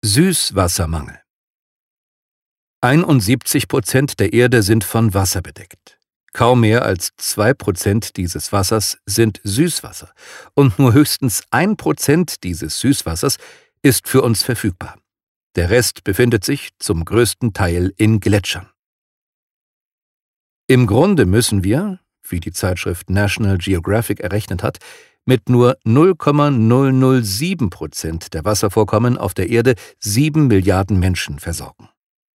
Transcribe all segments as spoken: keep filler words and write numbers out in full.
Süßwassermangel. einundsiebzig Prozent der Erde sind von Wasser bedeckt. Kaum mehr als zwei Prozent dieses Wassers sind Süßwasser und nur höchstens ein Prozent dieses Süßwassers ist für uns verfügbar. Der Rest befindet sich zum größten Teil in Gletschern. Im Grunde müssen wir, wie die Zeitschrift National Geographic errechnet hat, mit nur null Komma null null sieben Prozent der Wasservorkommen auf der Erde sieben Milliarden Menschen versorgen.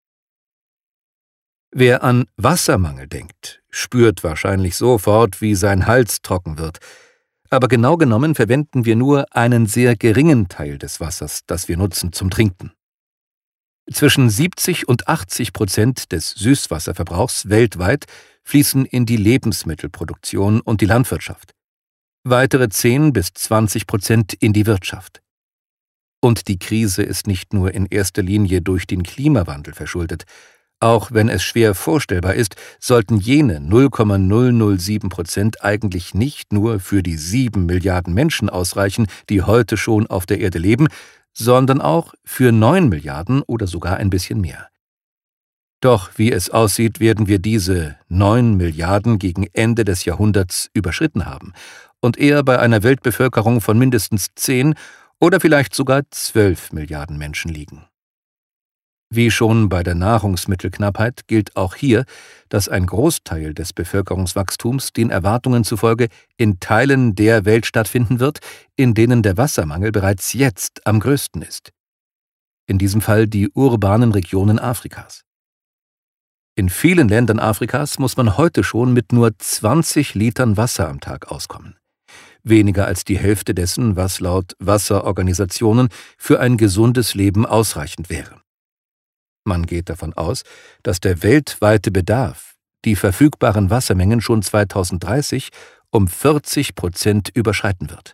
Wer an Wassermangel denkt, spürt wahrscheinlich sofort, wie sein Hals trocken wird. Aber genau genommen verwenden wir nur einen sehr geringen Teil des Wassers, das wir nutzen zum Trinken. Zwischen siebzig und achtzig Prozent des Süßwasserverbrauchs weltweit fließen in die Lebensmittelproduktion und die Landwirtschaft. Weitere zehn bis zwanzig Prozent in die Wirtschaft. Und die Krise ist nicht nur in erster Linie durch den Klimawandel verschuldet. Auch wenn es schwer vorstellbar ist, sollten jene null Komma null null sieben Prozent eigentlich nicht nur für die sieben Milliarden Menschen ausreichen, die heute schon auf der Erde leben, sondern auch für neun Milliarden oder sogar ein bisschen mehr. Doch wie es aussieht, werden wir diese neun Milliarden gegen Ende des Jahrhunderts überschritten haben und eher bei einer Weltbevölkerung von mindestens zehn oder vielleicht sogar zwölf Milliarden Menschen liegen. Wie schon bei der Nahrungsmittelknappheit gilt auch hier, dass ein Großteil des Bevölkerungswachstums den Erwartungen zufolge in Teilen der Welt stattfinden wird, in denen der Wassermangel bereits jetzt am größten ist. In diesem Fall die urbanen Regionen Afrikas. In vielen Ländern Afrikas muss man heute schon mit nur zwanzig Litern Wasser am Tag auskommen. Weniger als die Hälfte dessen, was laut Wasserorganisationen für ein gesundes Leben ausreichend wäre. Man geht davon aus, dass der weltweite Bedarf die verfügbaren Wassermengen schon zweitausenddreißig um vierzig Prozent überschreiten wird.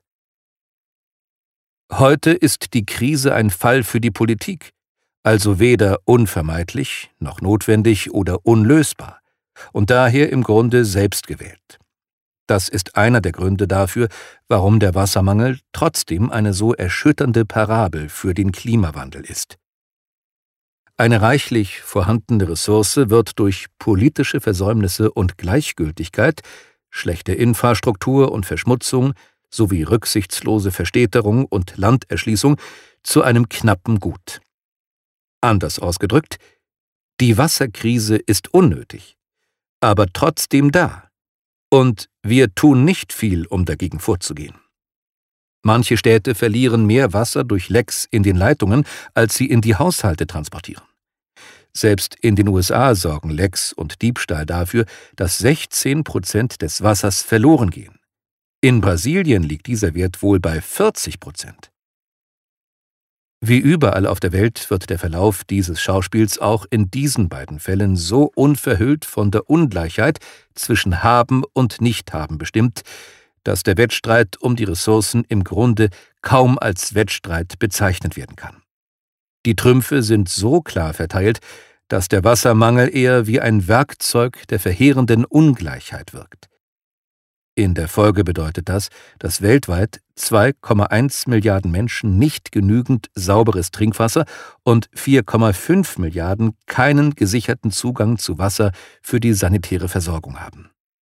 Heute ist die Krise ein Fall für die Politik, also weder unvermeidlich noch notwendig oder unlösbar und daher im Grunde selbst gewählt. Das ist einer der Gründe dafür, warum der Wassermangel trotzdem eine so erschütternde Parabel für den Klimawandel ist. Eine reichlich vorhandene Ressource wird durch politische Versäumnisse und Gleichgültigkeit, schlechte Infrastruktur und Verschmutzung sowie rücksichtslose Verstädterung und Landerschließung zu einem knappen Gut. Anders ausgedrückt, die Wasserkrise ist unnötig, aber trotzdem da. Und wir tun nicht viel, um dagegen vorzugehen. Manche Städte verlieren mehr Wasser durch Lecks in den Leitungen, als sie in die Haushalte transportieren. Selbst in den U S A sorgen Lecks und Diebstahl dafür, dass sechzehn Prozent des Wassers verloren gehen. In Brasilien liegt dieser Wert wohl bei vierzig Prozent. Wie überall auf der Welt wird der Verlauf dieses Schauspiels auch in diesen beiden Fällen so unverhüllt von der Ungleichheit zwischen Haben und Nichthaben bestimmt, dass der Wettstreit um die Ressourcen im Grunde kaum als Wettstreit bezeichnet werden kann. Die Trümpfe sind so klar verteilt, dass der Wassermangel eher wie ein Werkzeug der verheerenden Ungleichheit wirkt. In der Folge bedeutet das, dass weltweit zwei Komma eins Milliarden Menschen nicht genügend sauberes Trinkwasser und vier Komma fünf Milliarden keinen gesicherten Zugang zu Wasser für die sanitäre Versorgung haben.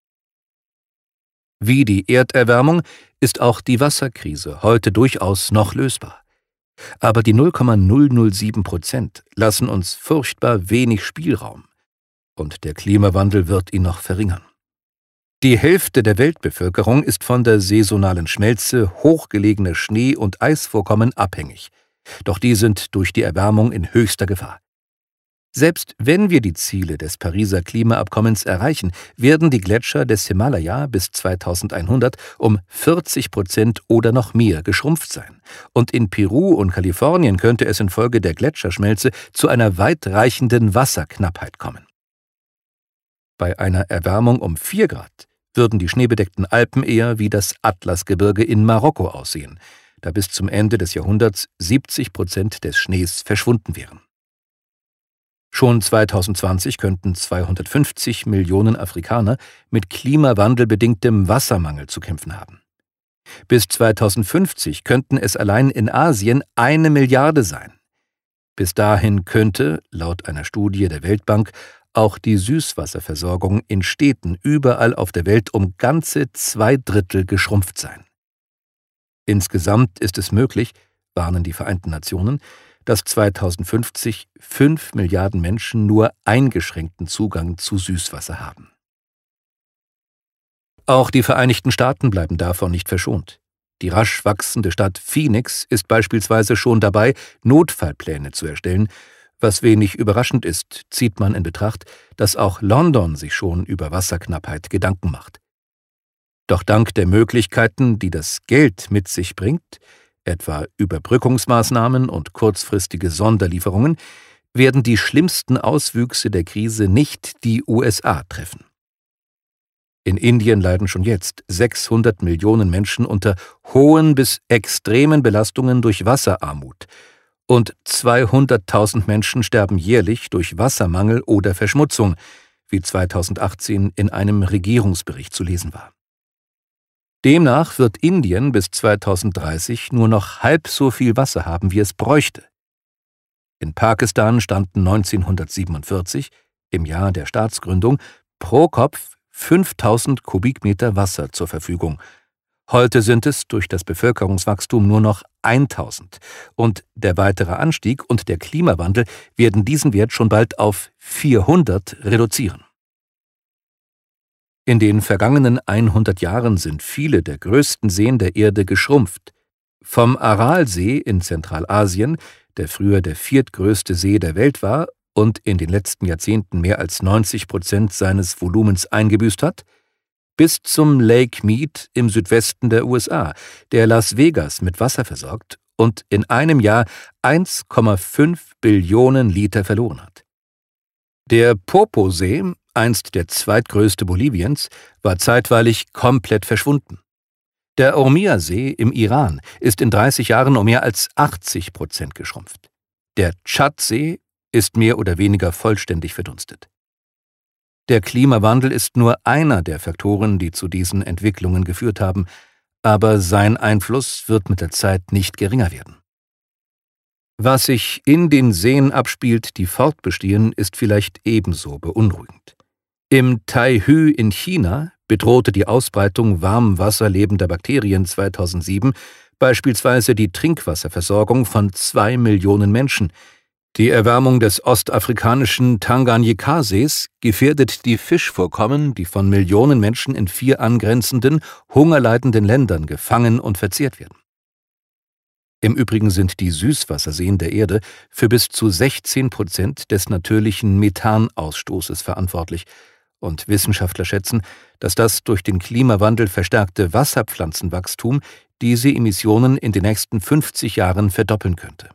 Wie die Erderwärmung ist auch die Wasserkrise heute durchaus noch lösbar. Aber die null Komma null null sieben Prozent lassen uns furchtbar wenig Spielraum, und der Klimawandel wird ihn noch verringern. Die Hälfte der Weltbevölkerung ist von der saisonalen Schmelze hochgelegener Schnee- und Eisvorkommen abhängig, doch die sind durch die Erwärmung in höchster Gefahr. Selbst wenn wir die Ziele des Pariser Klimaabkommens erreichen, werden die Gletscher des Himalaya bis zweitausendeinhundert um vierzig Prozent oder noch mehr geschrumpft sein. Und in Peru und Kalifornien könnte es infolge der Gletscherschmelze zu einer weitreichenden Wasserknappheit kommen. Bei einer Erwärmung um vier Grad würden die schneebedeckten Alpen eher wie das Atlasgebirge in Marokko aussehen, da bis zum Ende des Jahrhunderts siebzig Prozent des Schnees verschwunden wären. Schon zweitausendzwanzig könnten zweihundertfünfzig Millionen Afrikaner mit klimawandelbedingtem Wassermangel zu kämpfen haben. Bis zweitausendfünfzig könnten es allein in Asien eine Milliarde sein. Bis dahin könnte, laut einer Studie der Weltbank, auch die Süßwasserversorgung in Städten überall auf der Welt um ganze zwei Drittel geschrumpft sein. Insgesamt ist es möglich, warnen die Vereinten Nationen, dass zweitausendfünfzig fünf Milliarden Menschen nur eingeschränkten Zugang zu Süßwasser haben. Auch die Vereinigten Staaten bleiben davon nicht verschont. Die rasch wachsende Stadt Phoenix ist beispielsweise schon dabei, Notfallpläne zu erstellen, was wenig überraschend ist, zieht man in Betracht, dass auch London sich schon über Wasserknappheit Gedanken macht. Doch dank der Möglichkeiten, die das Geld mit sich bringt, etwa Überbrückungsmaßnahmen und kurzfristige Sonderlieferungen, werden die schlimmsten Auswüchse der Krise nicht die U S A treffen. In Indien leiden schon jetzt sechshundert Millionen Menschen unter hohen bis extremen Belastungen durch Wasserarmut und zweihunderttausend Menschen sterben jährlich durch Wassermangel oder Verschmutzung, wie zweitausendachtzehn in einem Regierungsbericht zu lesen war. Demnach wird Indien bis zweitausenddreißig nur noch halb so viel Wasser haben, wie es bräuchte. In Pakistan standen neunzehnhundertsiebenundvierzig, im Jahr der Staatsgründung, pro Kopf fünftausend Kubikmeter Wasser zur Verfügung. Heute sind es durch das Bevölkerungswachstum nur noch eintausend und der weitere Anstieg und der Klimawandel werden diesen Wert schon bald auf vierhundert reduzieren. In den vergangenen hundert Jahren sind viele der größten Seen der Erde geschrumpft. Vom Aralsee in Zentralasien, der früher der viertgrößte See der Welt war und in den letzten Jahrzehnten mehr als neunzig Prozent seines Volumens eingebüßt hat, bis zum Lake Mead im Südwesten der U S A, der Las Vegas mit Wasser versorgt und in einem Jahr eins Komma fünf Billionen Liter verloren hat. Der Popo-See, einst der zweitgrößte Boliviens, war zeitweilig komplett verschwunden. Der Urmia-See im Iran ist in dreißig Jahren um mehr als achtzig Prozent geschrumpft. Der Tschadsee ist mehr oder weniger vollständig verdunstet. Der Klimawandel ist nur einer der Faktoren, die zu diesen Entwicklungen geführt haben, aber sein Einfluss wird mit der Zeit nicht geringer werden. Was sich in den Seen abspielt, die fortbestehen, ist vielleicht ebenso beunruhigend. Im Taihü in China bedrohte die Ausbreitung warmwasserlebender Bakterien zweitausendsieben beispielsweise die Trinkwasserversorgung von zwei Millionen Menschen. Die Erwärmung des ostafrikanischen Tanganyika-Sees gefährdet die Fischvorkommen, die von Millionen Menschen in vier angrenzenden, hungerleidenden Ländern gefangen und verzehrt werden. Im Übrigen sind die Süßwasserseen der Erde für bis zu sechzehn Prozent des natürlichen Methanausstoßes verantwortlich, und Wissenschaftler schätzen, dass das durch den Klimawandel verstärkte Wasserpflanzenwachstum diese Emissionen in den nächsten fünfzig Jahren verdoppeln könnte.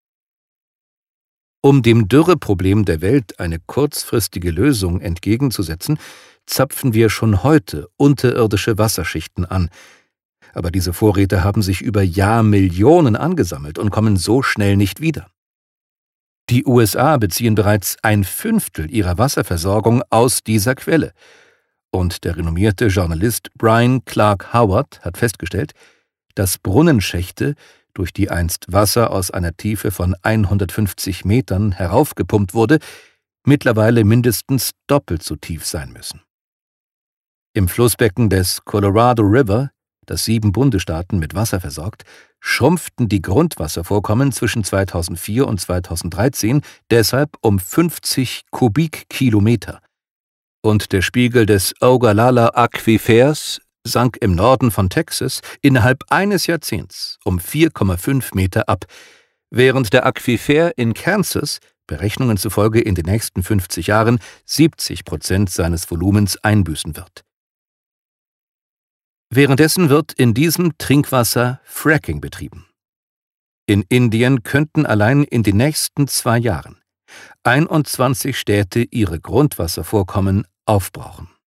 Um dem Dürreproblem der Welt eine kurzfristige Lösung entgegenzusetzen, zapfen wir schon heute unterirdische Wasserschichten an. Aber diese Vorräte haben sich über Jahrmillionen angesammelt und kommen so schnell nicht wieder. Die U S A beziehen bereits ein Fünftel ihrer Wasserversorgung aus dieser Quelle. Und der renommierte Journalist Brian Clark Howard hat festgestellt, dass Brunnenschächte, durch die einst Wasser aus einer Tiefe von hundertfünfzig Metern heraufgepumpt wurde, mittlerweile mindestens doppelt so tief sein müssen. Im Flussbecken des Colorado River, das sieben Bundesstaaten mit Wasser versorgt, schrumpften die Grundwasservorkommen zwischen zweitausendvier und zweitausenddreizehn deshalb um fünfzig Kubikkilometer. Und der Spiegel des Ogallala Aquifers sank im Norden von Texas innerhalb eines Jahrzehnts um vier Komma fünf Meter ab, während der Aquifer in Kansas, Berechnungen zufolge in den nächsten fünfzig Jahren, siebzig Prozent seines Volumens einbüßen wird. Währenddessen wird in diesem Trinkwasser Fracking betrieben. In Indien könnten allein in den nächsten zwei Jahren einundzwanzig Städte ihre Grundwasservorkommen aufbrauchen.